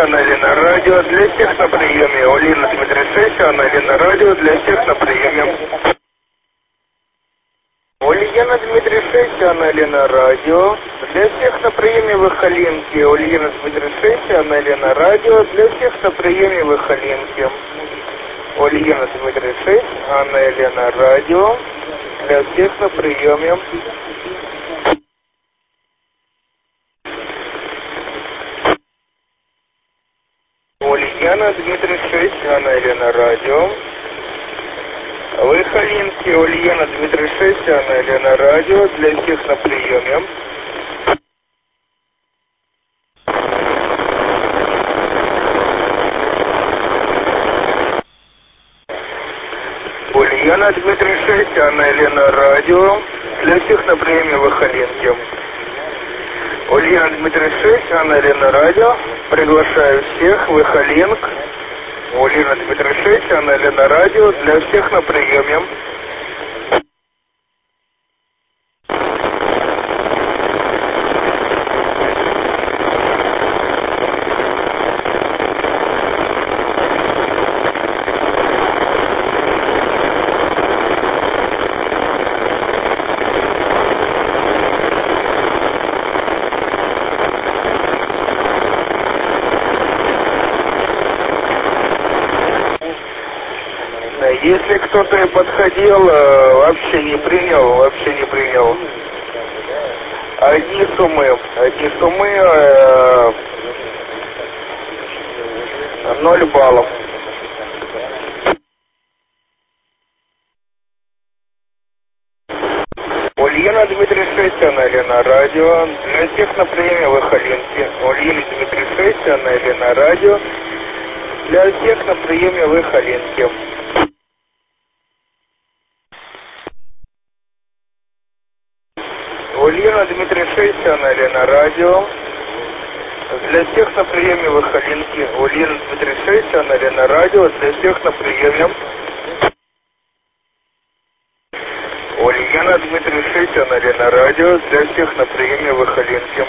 Анали на радио, для всех на приеме. Улина Дмитрий 6, Анали на радио, для всех на приеме. Ульяна Дмитрий 6, Анали на радио, для всех на приеме в Ихалинке. Ульяна Дмитрий 6, Анали на радио, для всех на приеме в Ихалинке. Ульяна Дмитрий 6, Анали на радио, для всех на приеме. Ульяна Дмитрий 6, Анали на радио. В Ихалинске Ульяна Дмитрий 6, Анали на радио, для всех на приеме. Ульяна Дмитрий 6, Анали на радио, для всех на приеме в Ихалинске. Ульяна Дмитрий 6, Анали на радио, приглашаю всех в Ихалинск. Ульяна Дмитрий 6, Анали на радио, для всех на приеме. Если кто-то и подходил, вообще не принял. Одни суммы, 0 баллов. Ульяна Дмитрий 6, Анали на радио, для всех на приеме в Ихалинске. Ульяна Дмитрий 6, Анали на радио, для всех на приеме в Ихалинске. Ульяна Дмитрий 6, Анали на радио, для всех на приеме в Ихалинске. Ульяна Дмитрий 6, Анали на радио, для всех на приеме. Ульяна Дмитрий 6, Анали на радио, для всех на приеме в Ихалинске.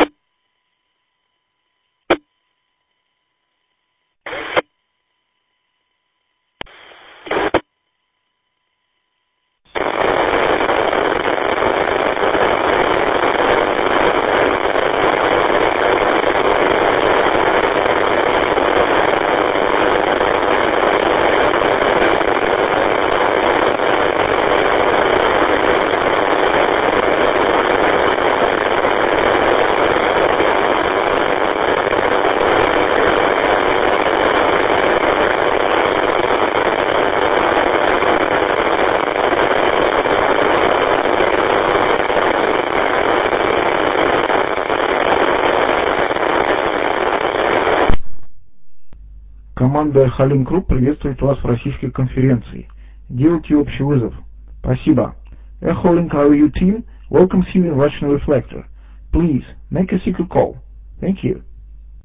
Команда Халим Групп приветствует вас в российской конференции. Делайте общий вызов. Спасибо. Echolink RU team welcomes you in Russian Reflector. Please make a secret call. Thank you.